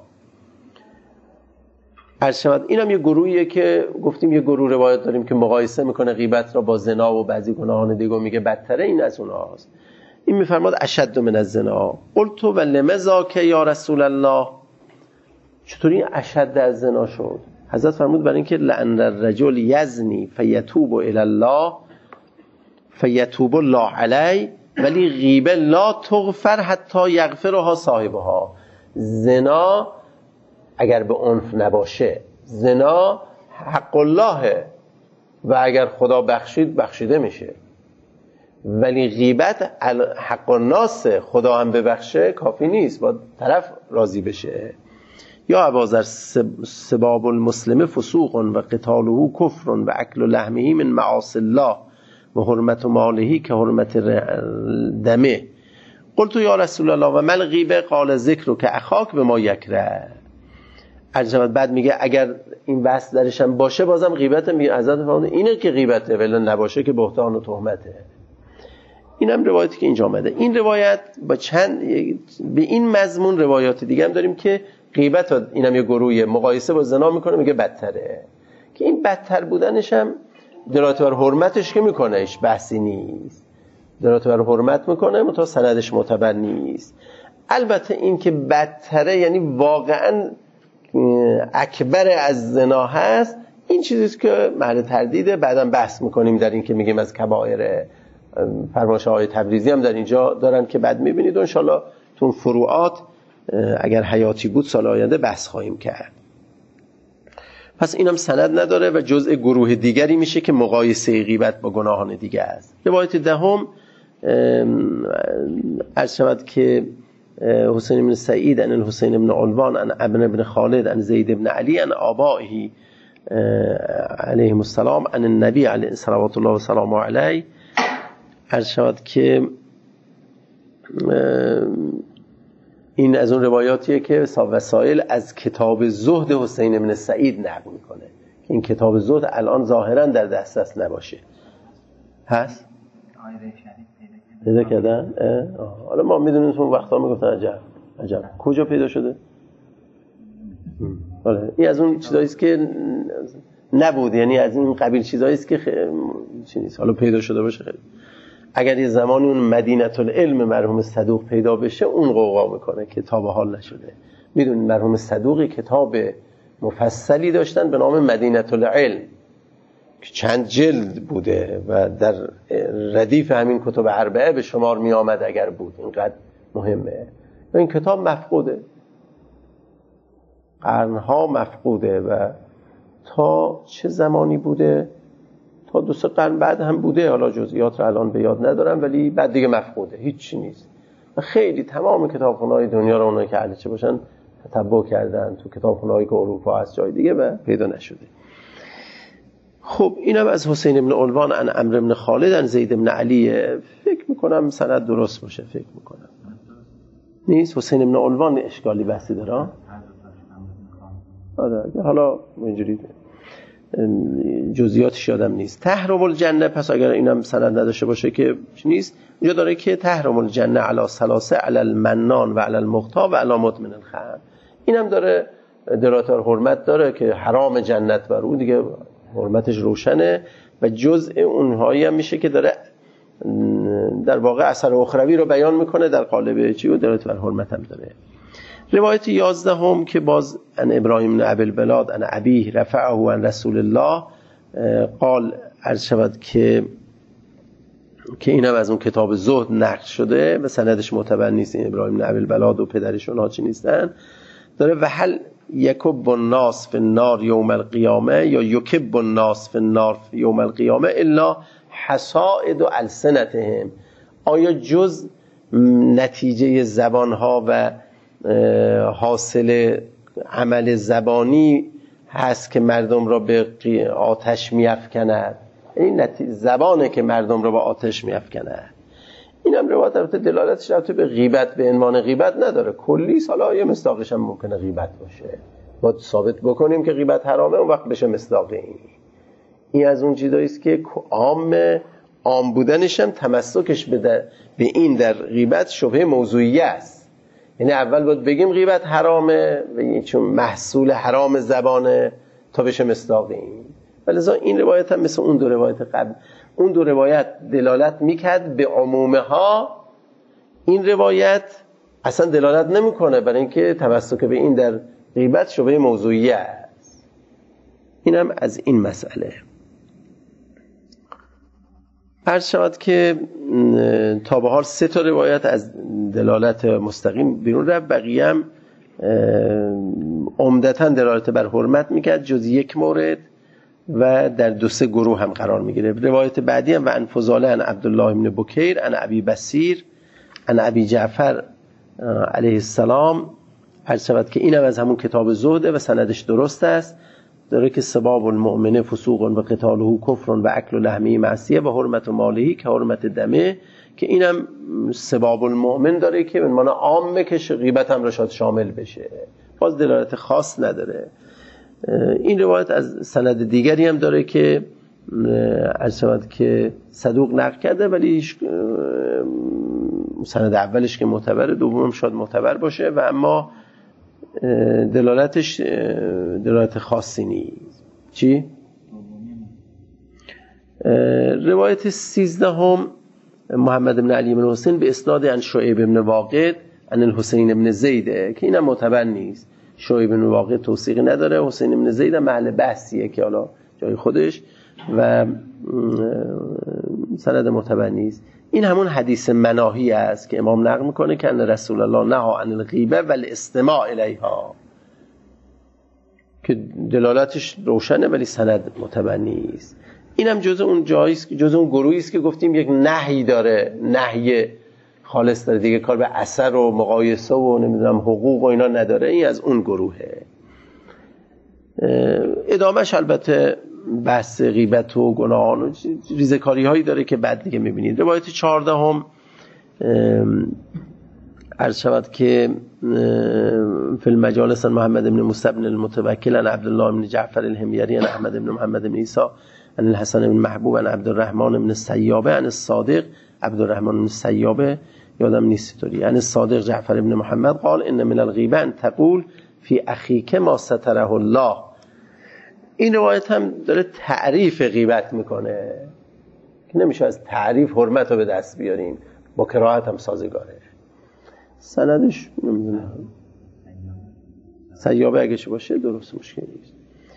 ارشد اینم یه گروهیه که گفتیم یه گروه روایت داریم که مقایسه میکنه غیبت را با زنا و بعضی گناهان دیگه، میگه بدتره، این از اونهاست. این میفرماد اشد من الزنا. قلت و لماذا که یا رسول الله، چطوری اشد از زنا شد؟ حضرت فرمود برای اینکه لأن الرجل یزنی فیتوب الی الله فیتوب الله علی ولی غیبه لا تغفر حتی یغفرها صاحبها. زنا اگر به عنف نباشه، زنا حق اللهه و اگر خدا بخشید بخشیده میشه، ولی غیبت حق الناس، خدا هم ببخشه کافی نیست، با طرف راضی بشه. یا ابازر سباب المسلم فسوق و قتاله کفر و اکل لحمه من معاصی الله و حرمت ماله که حرمت دمه. قلت یا رسول الله و مل غیبه قال ذکر که اخاک به ما یکره. عجبت بعد میگه اگر این بحث درش هم باشه بازم غیبت، میگه حضرت فرمود اینه که غیبته، ولی نباشه که بهتان و تهمته. اینم روایتی که اینجا آمده. این روایت با چند به این مضمون روایات دیگه هم داریم که غیبت ها اینم یه گروهی مقایسه با زنا میکنه، میگه بدتره، که این بدتر بودنش هم دلالت بر حرمتش که میکنهش بحثی نیست، دلالت بر حرمت میکنه متا سندش معتبر نیست. البته این که بدتره یعنی واقعا اکبر از زنا هست، این چیزیست که محل تردیده، بعدم بحث میکنیم در این که میگیم از کبائر. فرمایش‌های آقای تبریزی هم در اینجا دارن که بعد میبینید و انشالله تو فروعات اگر حیاتی بود سال آینده بحث خواهیم کرد. پس اینم سند نداره و جزء گروه دیگری میشه که مقایسه غیبت با گناهان دیگه است. روایت دهم عرض شود که حسین بن سعید ان الحسین بن علوان ان ابن ابن خالد ان زید بن علی ان آبائه علیهم السلام ان النبی علیه صلوات الله و سلامه علیه. عرض شود که این از اون روایاتیه که وسائل از کتاب زهد حسین بن سعید نقل میکنه که این کتاب زهد الان ظاهرا در دسترس نباشه. هست؟ پیدا کردن؟ حالا ما میدونیم اون وقتا میگفتن عجب عجب کجا پیدا شده؟ حالا این از اون چیزایی است که نبود، یعنی از این قبیل چیزایی است که چی نیست، حالا پیدا شده باشه. خیلی اگر یه زمانی اون مدینه العلم مرحوم صدوق پیدا بشه اون قوقا میکنه که تا به حال نشده. میدونید مرحوم صدوقی کتاب مفصلی داشتن به نام مدینه العلم که چند جلد بوده و در ردیف همین کتب اربعه به شمار می آمد اگر بود، اینقدر مهمه. و این کتاب مفقوده، قرنها مفقوده و تا چه زمانی بوده؟ تا دو سه قرن بعد هم بوده، حالا جزئیات رو الان به یاد ندارم، ولی بعد دیگه مفقوده، هیچی نیست. و خیلی تمام کتابخونه‌های دنیا رو اونایی که اهل چه باشن تتبع کردن تو کتابخونه‌های که اروپا هست جای دیگه و پیدا نشده. خب اینم از حسین بن علوان ان عمرو بن خالد ان زید بن علی. فکر میکنم سند درست باشه، فکر میکنم نیست. حسین بن علوان اشکالی بحثی داره. آره حالا اینجوری جزئیاتش یادم نیست. تحرم الجنه، پس اگر اینم سند نداشته باشه که نیست. اینجا داره که تحرم الجنه علی ثلاثه علی المنان و علی المغتا و علی مدمن الخمر. اینم داره دلالت بر حرمت داره که حرام جنت بر اون دیگه حرمتش روشنه و جزء اونهایی هم میشه که داره در واقع اثر اخروی رو بیان میکنه در قالب چی و دلالت بر حرمت هم داره. روایت یازدهم که باز ان ابراهیم بن ابی البلاد ان ابیه رفعه عن رسول الله قال، عرض شود که که اینم از اون کتاب زهد نقل شده و سندش معتبر نیست. این ابراهیم بن ابی البلاد و پدرش اونها چی نیستن. داره و هل یکب الناس فی النار یوم القیامه یا یکب الناس فی النار یوم القیامه الا حصائد السنتهم. آیا جز نتیجه زبانها و حاصل عمل زبانی هست که مردم را به آتش می‌افکند؟ این زبانه که مردم را به آتش می‌افکند. این هم روایت البته دلالتش البته به غیبت به عنوان غیبت نداره، کلی حالا یه مصداقش هم ممکنه غیبت باشه، ما ثابت بکنیم که غیبت حرامه اون وقت بشه مصداق این. این از اون چیزایی است که عام عام بودنش هم تمسکش به, به این در غیبت شبهه موضوعیه است. یعنی اول باید بگیم غیبت حرامه و چون محصول حرام زبانه تا بشه مصداق این. ولذا این روایت هم مثل اون دو روایت قبل، اون دو روایت دلالت میکرد به عمومها، این روایت اصلا دلالت نمیکنه برای اینکه تمسک به این در غیبت شبهه موضوعیه است. اینم از این مسئله. عرض شود که تا به حال سه تا روایت از دلالت مستقیم بیرون رفت، بقیه هم عمدتاً دلالت بر حرمت میکرد جز یک مورد و در دو سه گروه هم قرار میگیره. روایت بعدی هم و عن فضاله عن عبدالله بن بکیر عن ابی بصیر عن ابی جعفر علیه السلام، عرض شود که اینم از همون کتاب زهده و سندش درست است، داره که سباب المؤمن فسوق و قتاله کفر و اکل لحمه معصیه و حرمت ماله که حرمت دمه، که اینم سباب المؤمن داره که به معنی عامه که غیبت هم رشاد شامل بشه، باز دلالت خاص نداره. این روایت از سند دیگری هم داره که عرض شود که صدوق نقل کرده، ولی سند اولش که معتبره، دومم شاید معتبر باشه و اما دلالتش دلالت خاصی نیست. چی؟ روایت سیزدهم محمد بن علی بن حسین به اسناد عن شعیب بن واقد عن الحسین بن زیده که اینم معتبر نیست. شعیب بن واقد توثیقی نداره، حسین بن زید محل بحثیه که حالا جای خودش و سند معتبر نیست. این همون حدیث مناهی است که امام نقل میکنه که ان رسول الله نهی عن الغیبه و الاستماع الیها، که دلالتش روشنه ولی سند معتبر نیست. اینم جزء اون جایی است، جزء اون گروهی است که گفتیم یک نهی داره، نهی خالص داره دیگه، کار به اثر و مقایسه و نمیدونم حقوق و اینا نداره. این از اون گروهه. ادامهش البته بحث غیبت و گناهان و ریزکاری هایی داره که بعد دیگه میبینید. روایت چهاردهم عرض شود که فی المجالس محمد بن موسی بن المتوکل عن عبدالله بن جعفر الحمیری عن احمد بن محمد بن عیسی عن الحسن بن محبوب عن عبدالرحمن بن السیابه عن الصادق عبدالرحمن بن السیابه یادم نیست طوری عن الصادق جعفر بن محمد قال ان من الغیبه ان تقول فی اخیک ما ستره الله. این روایت هم داره تعریف غیبت میکنه که نمیشه از تعریف حرمت رو به دست بیاریم، با قرائت هم سازگاره. سندش نمیدونم سیابه اگه چه باشه درست مشکل نیست.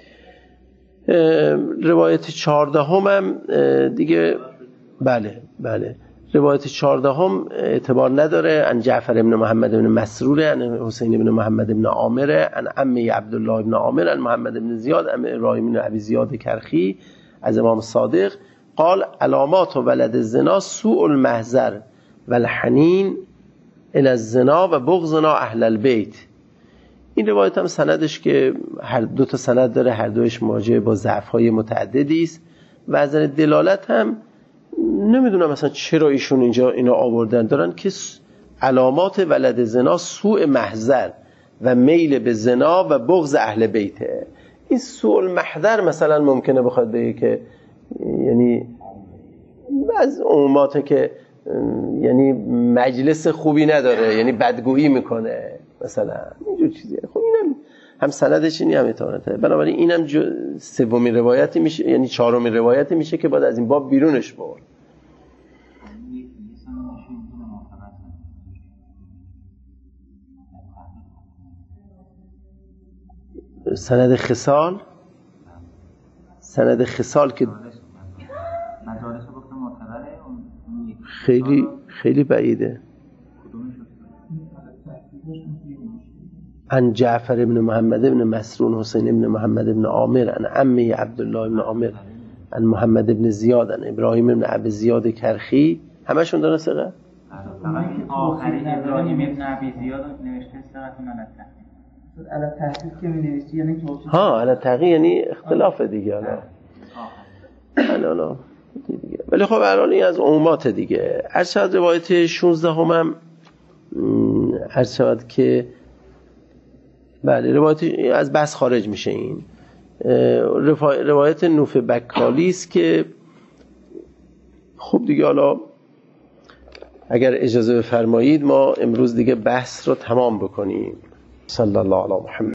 روایت چهاردهم هم دیگه بله بله روایت چهاردهم اعتبار نداره. عن جعفر بن محمد بن مسرور عن حسین بن محمد بن عامر عن عمه عبدالله بن عامر عن محمد بن زیاد عن ابراهیم بن ابی زیاد کرخی از امام صادق قال علامات ولد الزنا سوء المحضر والحنین الى الزنا و بغضنا اهل البیت. این روایت هم سندش که هر دو تا سند داره، هر دوش مواجه با ضعف‌های متعددی است و از نظر دلالت هم نمیدونم مثلا چرا ایشون اینجا اینا آوردن، دارن که علامات ولد زنا سوء محضر و میل به زنا و بغض اهل بیته. این سوء المحضر مثلا ممکنه بخواد بگه که یعنی از عموماته که یعنی مجلس خوبی نداره، یعنی بدگویی میکنه مثلا اینجور چیزیه. خب اینم هم سندش اینی هم اتانته، بنابراین اینم سومین روایتی میشه، یعنی چهارمین روایتی میشه که باید از این باب بیرونش برد. سند خصال سند خصال که خیلی خیلی بعیده. عن جعفر ابن محمد ابن مسرون حسین ابن محمد ابن عامر عن عمه عبدالله ابن عامر عن محمد ابن زیاد عن ابراهیم ابن ابی زیاد کرخی. همشون دارن ثقه؟ آخری ابراهیم ابن ابی زیاد نوشته ثقتون علی التحقیق. علی التحقیق که می‌نویسی یعنی توصیف. ها علی التحقیق یعنی اختلاف دیگه حالا. حالا دیگه. ولی خب الان این از عمومات دیگه. ارشد روایت شانزده هم ارشد که بله روایت از بس خارج میشه. این روایت نوف بکالی است که خب دیگه حالا اگر اجازه بفرمایید ما امروز دیگه بحث رو تمام بکنیم. صلی الله علی محمد.